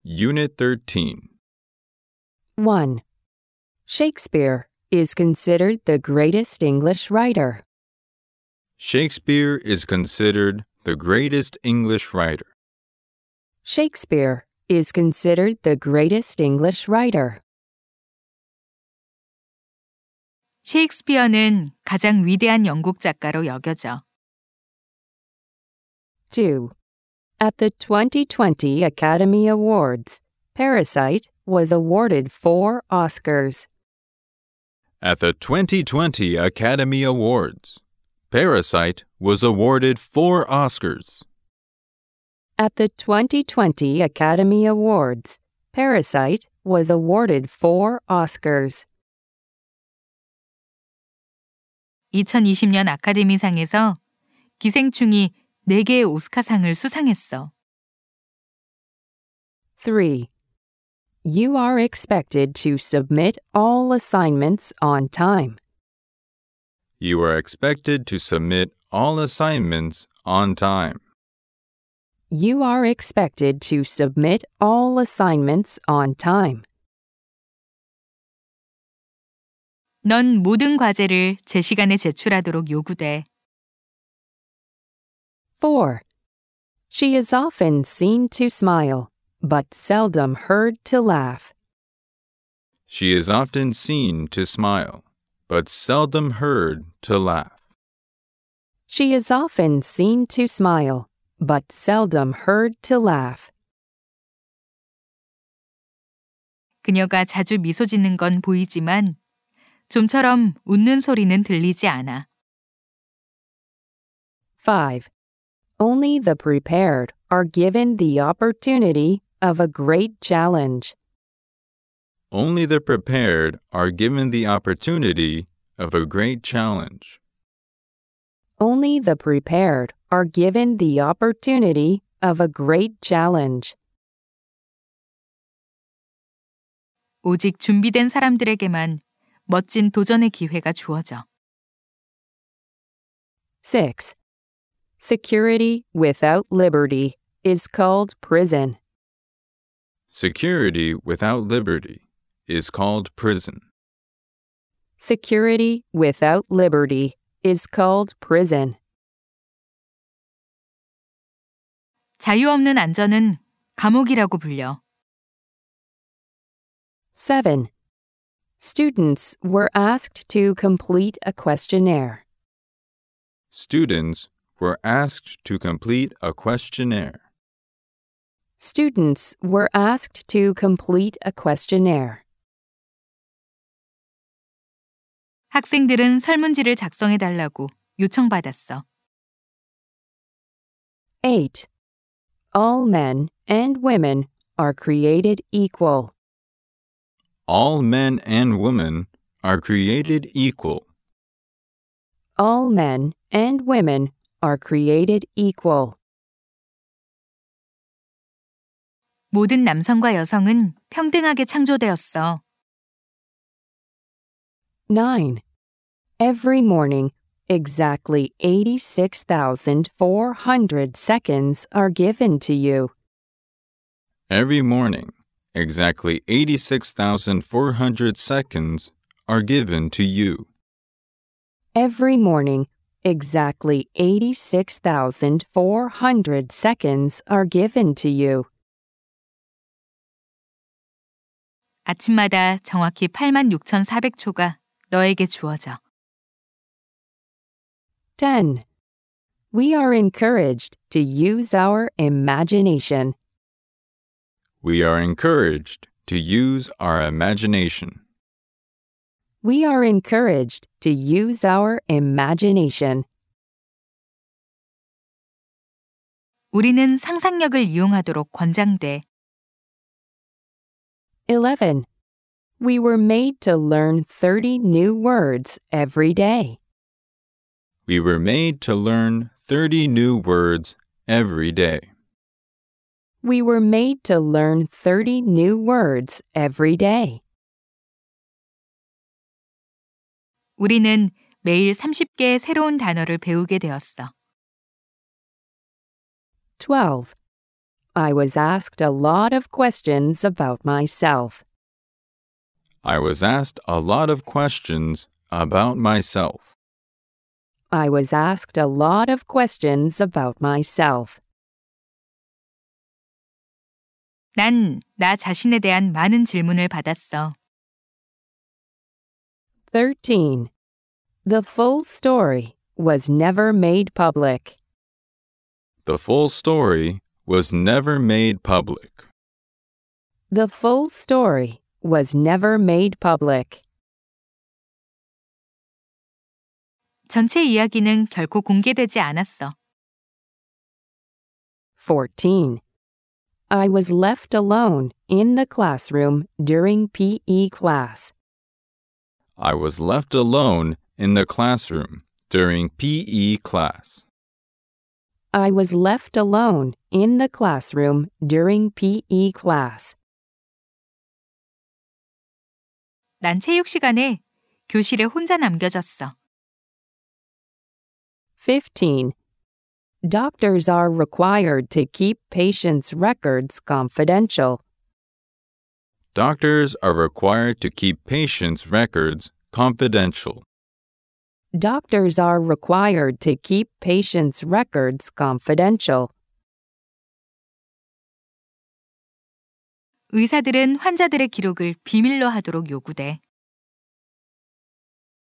Unit 13. 1. Shakespeare is considered the greatest English writer. Shakespeare is considered the greatest English writer. Shakespeare is considered the greatest English writer. 셰익스피어는 가장 위대한 영국 작가로 여겨져. 2. At the 2020 Academy Awards, Parasite was awarded 4 Oscars. At the 2020 Academy Awards, Parasite was awarded 4 Oscars. At the 2020 Academy Awards, Parasite was awarded 4 Oscars. 2020년 아카데미상에서 기생충이 4개의 오스카상을 수상했어. 3. You are expected to submit all assignments on time. You are expected to submit all assignments on time. You are expected to submit all assignments on time. 넌 모든 과제를 제 시간에 제출하도록 요구돼. 4. She is often seen to smile, but seldom heard to laugh. She is often seen to smile, but seldom heard to laugh. She is often seen to smile, but seldom heard to laugh. 그녀가 자주 미소 짓는 건 보이지만 좀처럼 웃는 소리는 들리지 않아. 5. Only the prepared are given the opportunity of a great challenge. Only the prepared are given the opportunity of a great challenge. Only the prepared are given the opportunity of a great challenge. 오직 준비된 사람들에게만 멋진 도전의 기회가 주어져. 6. Security without liberty is called prison. Security without liberty is called prison. Security without liberty is called prison. 자유 없는 안전은 감옥이라고 불려. 7. Students were asked to complete a questionnaire. Students were asked to complete a questionnaire. Students were asked to complete a questionnaire. 학생들은 설문지를 작성해달라고 요청받았어. 8. All men and women are created equal. All men and women are created equal. All men and women are created equal. 모든 남성과 여성은 평등하게 창조되었어. 9. Every morning, exactly 86,400 seconds are given to you. Every morning, exactly 86,400 seconds are given to you. Every morning, exactly 86,400 seconds are given to you. 아침마다 정확히 86,400초가 너에게 주어져. 10. We are encouraged to use our imagination. We are encouraged to use our imagination. We are encouraged to use our imagination. 우리는 상상력을 이용하도록 권장돼. 11. We were made to learn 30 new words every day. We were made to learn 30 new words every day. We were made to learn 30 new words every day. 우리는 매일 30개의 새로운 단어를 배우게 되었어. 12. I was asked a lot of questions about myself. I was asked a lot of questions about myself. I was asked a lot of questions about myself. 난 나 자신에 대한 많은 질문을 받았어. 13. The full story was never made public. The full story was never made public. The full story was never made public. 전체 이야기는 결코 공개되지 않았어. 14. I was left alone in the classroom during PE class. I was left alone in the classroom during PE class. I was left alone in the classroom during PE class. 난 체육 시간에 교실에 혼자 남겨졌어. 15. Doctors are required to keep patients' records confidential. Doctors are required to keep patients' records confidential. Doctors are required to keep patients' records confidential. 의사들은 환자들의 기록을 비밀로 하도록 요구돼.